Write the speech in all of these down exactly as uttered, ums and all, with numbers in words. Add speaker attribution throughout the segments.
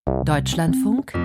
Speaker 1: Deutschlandfunk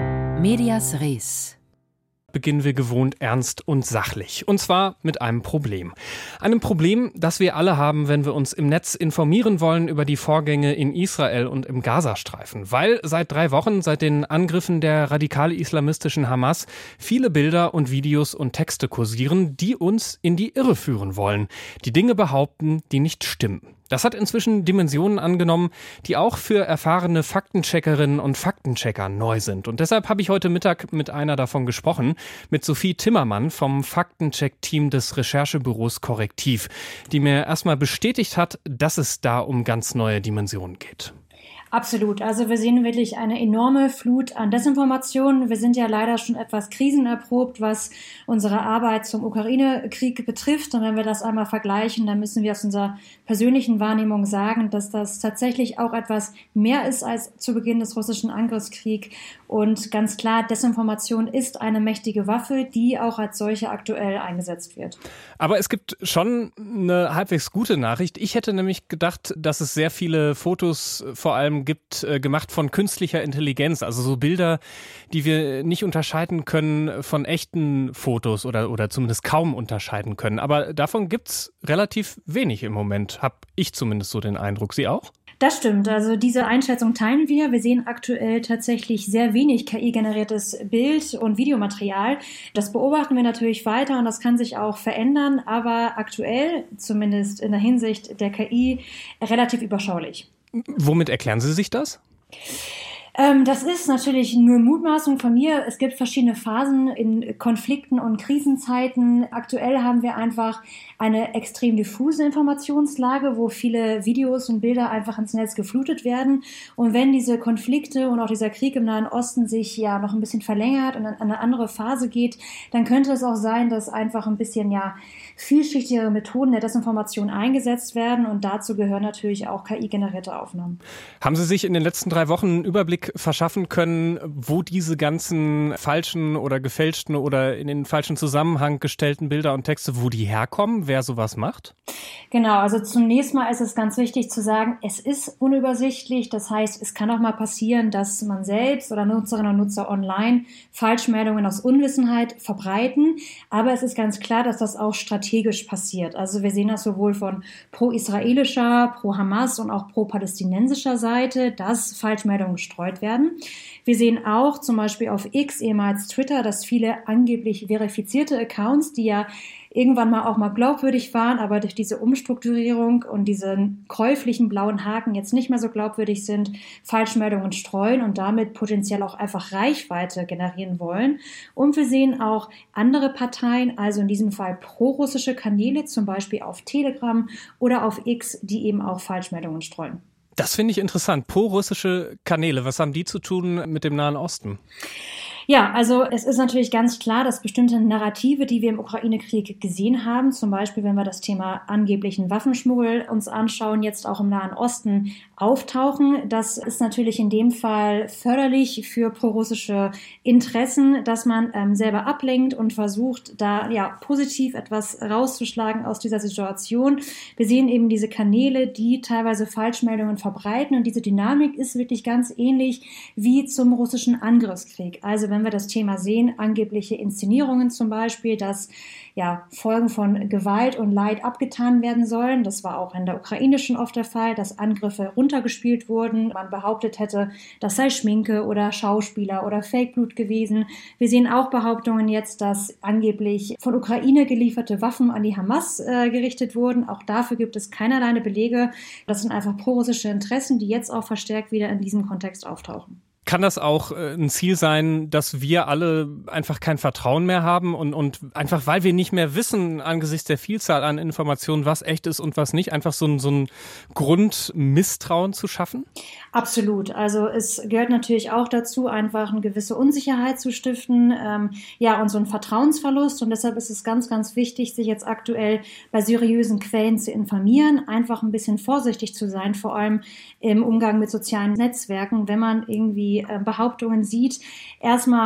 Speaker 1: Medias Res.
Speaker 2: Beginnen wir gewohnt ernst und sachlich. Und zwar mit einem Problem. Einem Problem, das wir alle haben, wenn wir uns im Netz informieren wollen über die Vorgänge in Israel und im Gazastreifen. Weil seit drei Wochen, seit den Angriffen der radikal-islamistischen Hamas, viele Bilder und Videos und Texte kursieren, die uns in die Irre führen wollen. Die Dinge behaupten, die nicht stimmen. Das hat inzwischen Dimensionen angenommen, die auch für erfahrene Faktencheckerinnen und Faktenchecker neu sind. Und deshalb habe ich heute Mittag mit einer davon gesprochen, mit Sophie Timmermann vom Faktencheck-Team des Recherchebüros Korrektiv, die mir erstmal bestätigt hat, dass es da um ganz neue Dimensionen geht.
Speaker 3: Absolut. Also wir sehen wirklich eine enorme Flut an Desinformationen. Wir sind ja leider schon etwas krisenerprobt, was unsere Arbeit zum Ukraine-Krieg betrifft. Und wenn wir das einmal vergleichen, dann müssen wir aus unserer persönlichen Wahrnehmung sagen, dass das tatsächlich auch etwas mehr ist als zu Beginn des russischen Angriffskriegs. Und ganz klar, Desinformation ist eine mächtige Waffe, die auch als solche aktuell eingesetzt wird.
Speaker 2: Aber es gibt schon eine halbwegs gute Nachricht. Ich hätte nämlich gedacht, dass es sehr viele Fotos vor allem gibt, äh, gemacht von künstlicher Intelligenz, also so Bilder, die wir nicht unterscheiden können von echten Fotos oder, oder zumindest kaum unterscheiden können. Aber davon gibt's relativ wenig im Moment, habe ich zumindest so den Eindruck. Sie auch?
Speaker 3: Das stimmt, also diese Einschätzung teilen wir. Wir sehen aktuell tatsächlich sehr wenig K I-generiertes Bild- und Videomaterial. Das beobachten wir natürlich weiter und das kann sich auch verändern, aber aktuell, zumindest in der Hinsicht der K I, relativ überschaulich.
Speaker 2: Womit erklären Sie sich das?
Speaker 3: Ähm, das ist natürlich nur Mutmaßung von mir. Es gibt verschiedene Phasen in Konflikten und Krisenzeiten. Aktuell haben wir einfach eine extrem diffuse Informationslage, wo viele Videos und Bilder einfach ins Netz geflutet werden. Und wenn diese Konflikte und auch dieser Krieg im Nahen Osten sich ja noch ein bisschen verlängert und in eine andere Phase geht, dann könnte es auch sein, dass einfach ein bisschen ja vielschichtigere Methoden der Desinformation eingesetzt werden. Und dazu gehören natürlich auch K I-generierte Aufnahmen.
Speaker 2: Haben Sie sich in den letzten drei Wochen einen Überblick verschaffen können, wo diese ganzen falschen oder gefälschten oder in den falschen Zusammenhang gestellten Bilder und Texte, wo die herkommen, wer sowas macht?
Speaker 3: Genau, also zunächst mal ist es ganz wichtig zu sagen, es ist unübersichtlich. Das heißt, es kann auch mal passieren, dass man selbst oder Nutzerinnen und Nutzer online Falschmeldungen aus Unwissenheit verbreiten. Aber es ist ganz klar, dass das auch strategisch passiert. Also wir sehen das sowohl von pro-israelischer, pro-Hamas und auch pro-palästinensischer Seite, dass Falschmeldungen gestreut werden. Wir sehen auch zum Beispiel auf X, ehemals Twitter, dass viele angeblich verifizierte Accounts, die ja irgendwann mal auch mal glaubwürdig waren, aber durch diese Umstrukturierung und diesen käuflichen blauen Haken jetzt nicht mehr so glaubwürdig sind, Falschmeldungen streuen und damit potenziell auch einfach Reichweite generieren wollen. Und wir sehen auch andere Parteien, also in diesem Fall prorussische Kanäle, zum Beispiel auf Telegram oder auf X, die eben auch Falschmeldungen streuen.
Speaker 2: Das finde ich interessant. Pro-russische Kanäle, was haben die zu tun mit dem Nahen Osten?
Speaker 3: Ja, also es ist natürlich ganz klar, dass bestimmte Narrative, die wir im Ukraine-Krieg gesehen haben, zum Beispiel wenn wir das Thema angeblichen Waffenschmuggel uns anschauen, jetzt auch im Nahen Osten auftauchen. Das ist natürlich in dem Fall förderlich für prorussische Interessen, dass man ähm, selber ablenkt und versucht, da ja positiv etwas rauszuschlagen aus dieser Situation. Wir sehen eben diese Kanäle, die teilweise Falschmeldungen verbreiten und diese Dynamik ist wirklich ganz ähnlich wie zum russischen Angriffskrieg. Also wenn wir das Thema sehen, angebliche Inszenierungen zum Beispiel, dass ja Folgen von Gewalt und Leid abgetan werden sollen. Das war auch in der ukrainischen oft der Fall, dass Angriffe runtergespielt wurden. Man behauptet hätte, das sei Schminke oder Schauspieler oder Fake-Blut gewesen. Wir sehen auch Behauptungen jetzt, dass angeblich von Ukraine gelieferte Waffen an die Hamas äh, gerichtet wurden. Auch dafür gibt es keinerlei Belege. Das sind einfach prorussische Interessen, die jetzt auch verstärkt wieder in diesem Kontext auftauchen.
Speaker 2: Kann das auch äh, ein Ziel sein, dass wir alle einfach kein Vertrauen mehr haben und, und einfach, weil wir nicht mehr wissen, angesichts der Vielzahl an Informationen, was echt ist und was nicht, einfach so ein, so ein Grundmisstrauen zu schaffen?
Speaker 3: Absolut. Also es gehört natürlich auch dazu, einfach eine gewisse Unsicherheit zu stiften, ähm, ja, und so ein Vertrauensverlust. Und deshalb ist es ganz, ganz wichtig, sich jetzt aktuell bei seriösen Quellen zu informieren, einfach ein bisschen vorsichtig zu sein, vor allem im Umgang mit sozialen Netzwerken, wenn man irgendwie äh, Behauptungen sieht. Erstmal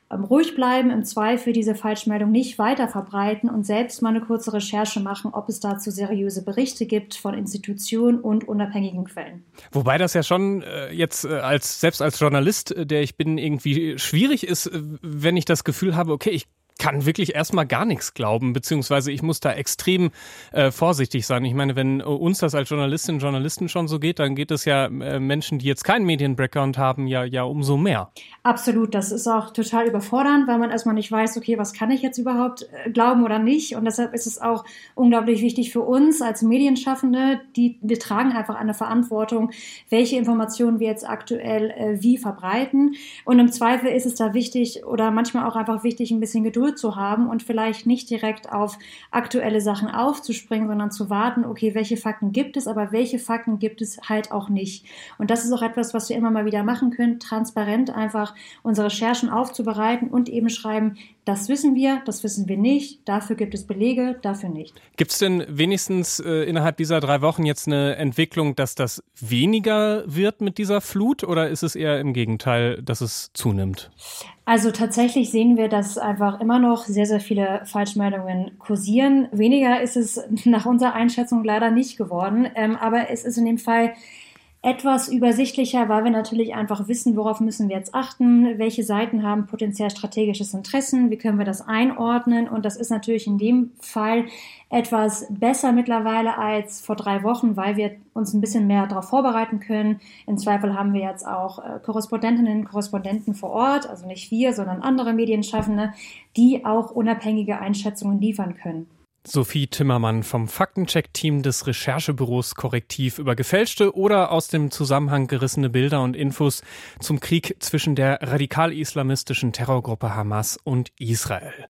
Speaker 3: ähm, ruhig bleiben, im Zweifel diese Falschmeldung nicht weiter verbreiten und selbst mal eine kurze Recherche machen, ob es dazu seriöse Berichte gibt von Institutionen und unabhängigen Quellen.
Speaker 2: Wobei das ja schon äh, jetzt äh, als selbst als Journalist, äh, der ich bin, irgendwie schwierig ist, äh, wenn ich das Gefühl habe, okay, ich kann wirklich erstmal gar nichts glauben, beziehungsweise ich muss da extrem äh, vorsichtig sein. Ich meine, wenn uns das als Journalistinnen und Journalisten schon so geht, dann geht es ja äh, Menschen, die jetzt keinen Medien-Background haben, ja, ja umso mehr.
Speaker 3: Absolut, das ist auch total überfordernd, weil man erstmal nicht weiß, okay, was kann ich jetzt überhaupt äh, glauben oder nicht, und deshalb ist es auch unglaublich wichtig für uns als Medienschaffende, die wir tragen einfach eine Verantwortung, welche Informationen wir jetzt aktuell äh, wie verbreiten, und im Zweifel ist es da wichtig oder manchmal auch einfach wichtig, ein bisschen Geduld zu haben und vielleicht nicht direkt auf aktuelle Sachen aufzuspringen, sondern zu warten, okay, welche Fakten gibt es, aber welche Fakten gibt es halt auch nicht. Und das ist auch etwas, was wir immer mal wieder machen können, transparent einfach unsere Recherchen aufzubereiten und eben schreiben, das wissen wir, das wissen wir nicht, dafür gibt es Belege, dafür nicht.
Speaker 2: Gibt es denn wenigstens äh, innerhalb dieser drei Wochen jetzt eine Entwicklung, dass das weniger wird mit dieser Flut, oder ist es eher im Gegenteil, dass es zunimmt?
Speaker 3: Also tatsächlich sehen wir, dass einfach immer noch sehr, sehr viele Falschmeldungen kursieren. Weniger ist es nach unserer Einschätzung leider nicht geworden, ähm, aber es ist in dem Fall etwas übersichtlicher, weil wir natürlich einfach wissen, worauf müssen wir jetzt achten, welche Seiten haben potenziell strategisches Interesse, wie können wir das einordnen, und das ist natürlich in dem Fall etwas besser mittlerweile als vor drei Wochen, weil wir uns ein bisschen mehr darauf vorbereiten können. Im Zweifel haben wir jetzt auch äh, Korrespondentinnen und Korrespondenten vor Ort, also nicht wir, sondern andere Medienschaffende, die auch unabhängige Einschätzungen liefern können.
Speaker 2: Sophie Timmermann vom Faktencheck-Team des Recherchebüros Korrektiv über gefälschte oder aus dem Zusammenhang gerissene Bilder und Infos zum Krieg zwischen der radikal-islamistischen Terrorgruppe Hamas und Israel.